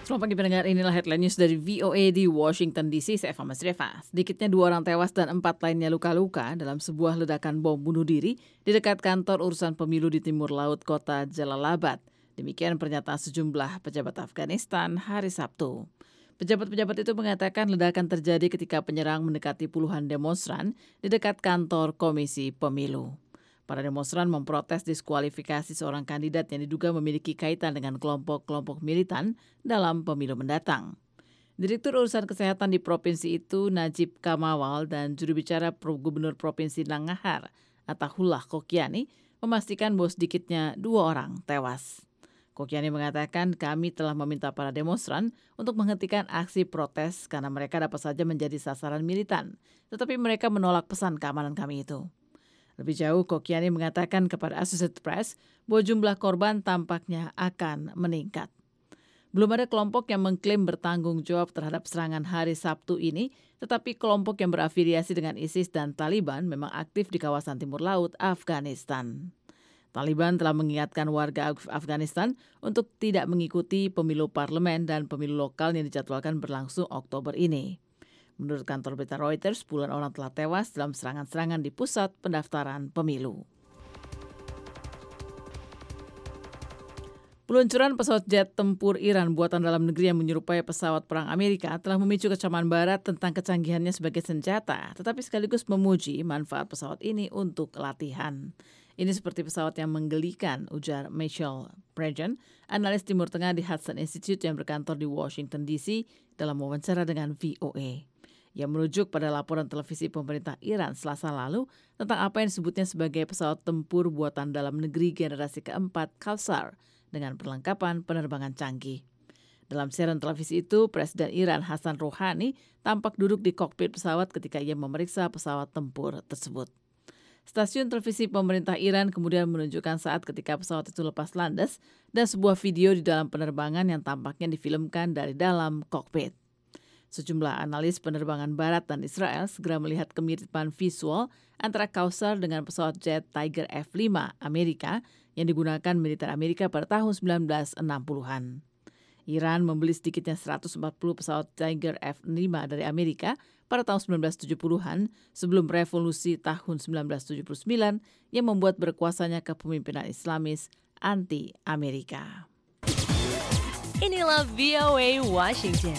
Selamat pagi pendengar, inilah headline news dari VOA di Washington DC, saya Eva Masreva. Sedikitnya 2 orang tewas dan 4 lainnya luka-luka dalam sebuah ledakan bom bunuh diri di dekat kantor urusan pemilu di timur laut kota Jalalabad. Demikian pernyataan sejumlah pejabat Afghanistan hari Sabtu. Pejabat-pejabat itu mengatakan ledakan terjadi ketika penyerang mendekati puluhan demonstran di dekat kantor Komisi Pemilu. Para demonstran memprotes diskualifikasi seorang kandidat yang diduga memiliki kaitan dengan kelompok-kelompok militan dalam pemilu mendatang. Direktur Urusan Kesehatan di provinsi itu, Najib Kamawal, dan juru bicara Gubernur Provinsi Nangarhar, Atahullah Kokiani, memastikan bahwa sedikitnya 2 orang tewas. Kokiani mengatakan, kami telah meminta para demonstran untuk menghentikan aksi protes karena mereka dapat saja menjadi sasaran militan, tetapi mereka menolak pesan keamanan kami itu. Lebih jauh, Kokiani mengatakan kepada Associated Press bahwa jumlah korban tampaknya akan meningkat. Belum ada kelompok yang mengklaim bertanggung jawab terhadap serangan hari Sabtu ini, tetapi kelompok yang berafiliasi dengan ISIS dan Taliban memang aktif di kawasan timur laut Afghanistan. Taliban telah mengingatkan warga Afghanistan untuk tidak mengikuti pemilu parlemen dan pemilu lokal yang dijadwalkan berlangsung Oktober ini. Menurut kantor berita Reuters, puluhan orang telah tewas dalam serangan-serangan di pusat pendaftaran pemilu. Peluncuran pesawat jet tempur Iran buatan dalam negeri yang menyerupai pesawat perang Amerika telah memicu kecaman Barat tentang kecanggihannya sebagai senjata, tetapi sekaligus memuji manfaat pesawat ini untuk latihan. Ini seperti pesawat yang menggelikan, ujar Michael Prejean, analis Timur Tengah di Hudson Institute yang berkantor di Washington DC dalam wawancara dengan VOA. Yang merujuk pada laporan televisi pemerintah Iran Selasa lalu tentang apa yang disebutnya sebagai pesawat tempur buatan dalam negeri generasi keempat Kausar dengan perlengkapan penerbangan canggih. Dalam siaran televisi itu, Presiden Iran Hassan Rouhani tampak duduk di kokpit pesawat ketika ia memeriksa pesawat tempur tersebut. Stasiun televisi pemerintah Iran kemudian menunjukkan saat ketika pesawat itu lepas landas dan sebuah video di dalam penerbangan yang tampaknya difilmkan dari dalam kokpit. Sejumlah analis penerbangan Barat dan Israel segera melihat kemiripan visual antara Kausar dengan pesawat jet Tiger F-5 Amerika yang digunakan militer Amerika pada tahun 1960-an. Iran membeli sedikitnya 140 pesawat Tiger F-5 dari Amerika pada tahun 1970-an sebelum revolusi tahun 1979 yang membuat berkuasanya kepemimpinan Islamis anti-Amerika. Inilah VOA Washington.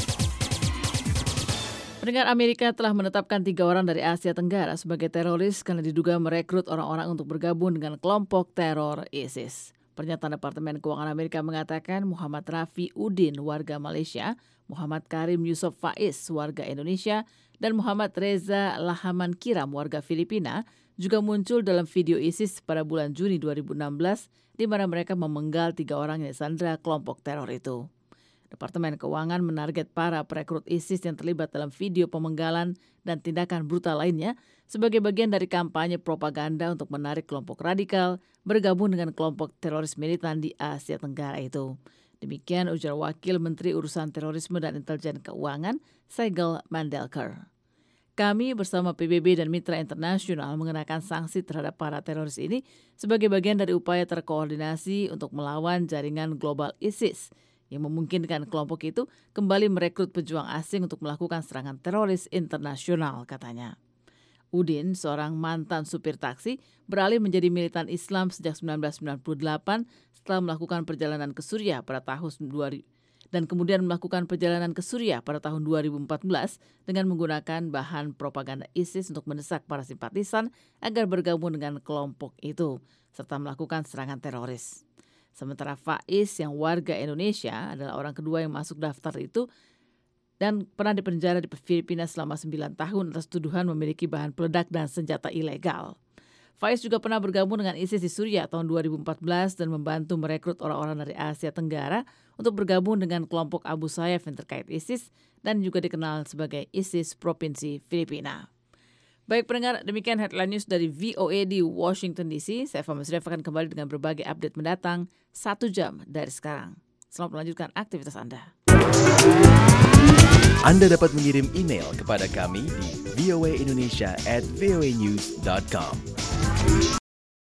Pendengar, Amerika telah menetapkan 3 orang dari Asia Tenggara sebagai teroris karena diduga merekrut orang-orang untuk bergabung dengan kelompok teror ISIS. Pernyataan Departemen Keuangan Amerika mengatakan Muhammad Rafi Udin, warga Malaysia, Muhammad Karim Yusuf Faiz, warga Indonesia, dan Muhammad Reza Lahaman Kiram, warga Filipina, juga muncul dalam video ISIS pada bulan Juni 2016, di mana mereka memenggal 3 orang yang disandra kelompok teror itu. Departemen Keuangan menarget para perekrut ISIS yang terlibat dalam video pemenggalan dan tindakan brutal lainnya sebagai bagian dari kampanye propaganda untuk menarik kelompok radikal bergabung dengan kelompok teroris militan di Asia Tenggara itu. Demikian ujar Wakil Menteri Urusan Terorisme dan Intelijen Keuangan, Segel Mandelker. Kami bersama PBB dan mitra internasional mengenakan sanksi terhadap para teroris ini sebagai bagian dari upaya terkoordinasi untuk melawan jaringan global ISIS yang memungkinkan kelompok itu kembali merekrut pejuang asing untuk melakukan serangan teroris internasional, katanya. Udin, seorang mantan supir taksi, beralih menjadi militan Islam sejak 1998 setelah melakukan perjalanan ke Suriah pada tahun 2000 dan kemudian melakukan perjalanan ke Suriah pada tahun 2014 dengan menggunakan bahan propaganda ISIS untuk mendesak para simpatisan agar bergabung dengan kelompok itu serta melakukan serangan teroris. Sementara Faiz yang warga Indonesia adalah orang kedua yang masuk daftar itu dan pernah dipenjara di Filipina selama 9 tahun atas tuduhan memiliki bahan peledak dan senjata ilegal. Faiz juga pernah bergabung dengan ISIS di Suriah tahun 2014 dan membantu merekrut orang-orang dari Asia Tenggara untuk bergabung dengan kelompok Abu Sayyaf yang terkait ISIS dan juga dikenal sebagai ISIS Provinsi Filipina. Baik pendengar, demikian headline news dari VOA di Washington DC. Saya Eva Masreva akan kembali dengan berbagai update mendatang 1 jam dari sekarang. Selamat melanjutkan aktivitas Anda. Anda dapat mengirim email kepada kami di voaindonesia@voanews.com.